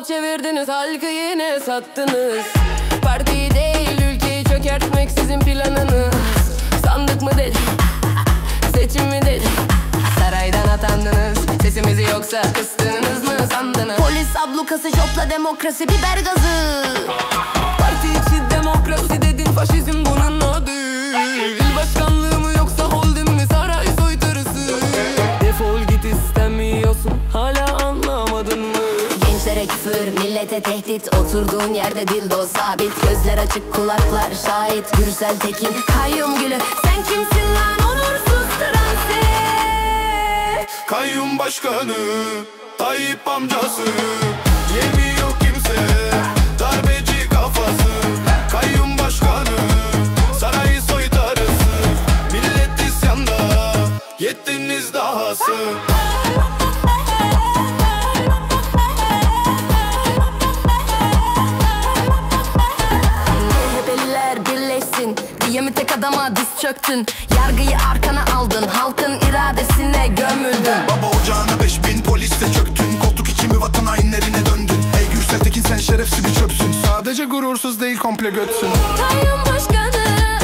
alıp çevirdiniz, halkı yine sattınız. Parti değil ülkeyi çökertmek sizin planınız. Sandık mı dedi, seçim mi dedi, saraydan atandınız. Sesimizi yoksa kıstığınız mı sandınız? Polis ablukası, şopla demokrasi, biber gazı. Parti içi demokrasi dedin, faşizm bunun adı. İl başkanlığı mı yoksa holding mi, saray soytarısı? Defol git istemiyorsun, hala anlamadın mı? Gençlere küfür, millete tehdit, oturduğun yerde dildo sabit. Gözler açık, kulaklar şahit. Gürsel Tekin, kayyum gülü, sen kimsin lan onursuz transit? Kayyum başkanı, Tayyip amcası. Yemiyor kimse, darbeci kafası. Kayyum başkanı, sarayı soytarısı. Millet isyanda, yettiniz dahası. MHP'liler birleşsin diye mi tek adama diz çöktün? Yargıyı arkana aldın, halkın iradesine gömüldün. Baba ocağına 5000 polisle çöktün. Koltuk içimi vatan hainlerine döndün. Ey Gürsel Tekin, sen şerefsiz bir çöpsün. Sadece gurursuz değil, komple götsün. Kayyum başkanı,